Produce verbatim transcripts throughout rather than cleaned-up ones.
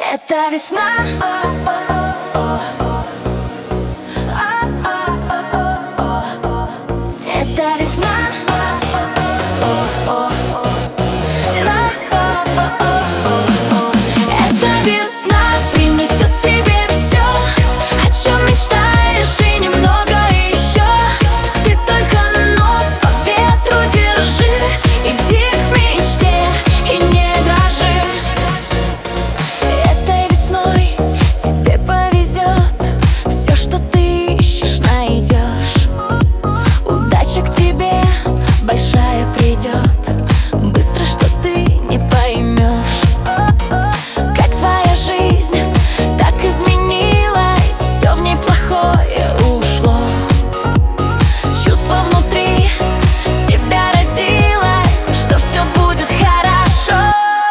Это весна. Это весна. Это весна принесет тебе все, о чем мечтаешь, и немного еще. Ты только нос по ветру держи, иди к мечте и не дрожи. Этой весной тебе повезет, все, что ты ищешь, найдешь. Удача к тебе большая придет, быстро, что ты не поймешь. Как твоя жизнь так изменилась, все в ней плохое ушло. Чувство внутри тебя родилось, что все будет хорошо.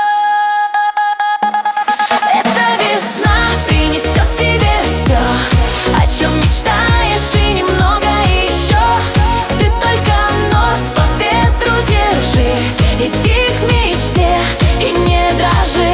Эта весна принесет тебе все, о чем мечтаешь, и немного еще. Ты только нос по ветру держи, иди к мечте и не дрожи.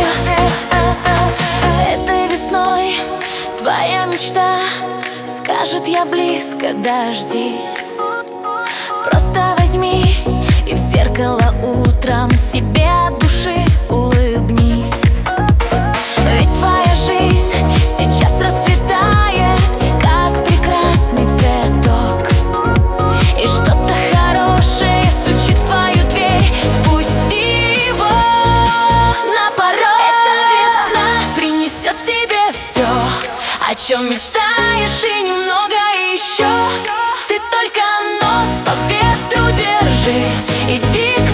Этой весной твоя мечта скажет: я близко, дождись. Просто возьми и в зеркало утром себе от души улыбнись. Ведь твоя жизнь сейчас расцветает, как прекрасный цветок. И что-то хорошее стучит в твою дверь, впусти его на порог. Эта весна принесет тебе все, о чем мечтаешь, и немного еще. Ты только нос по ветру держи, иди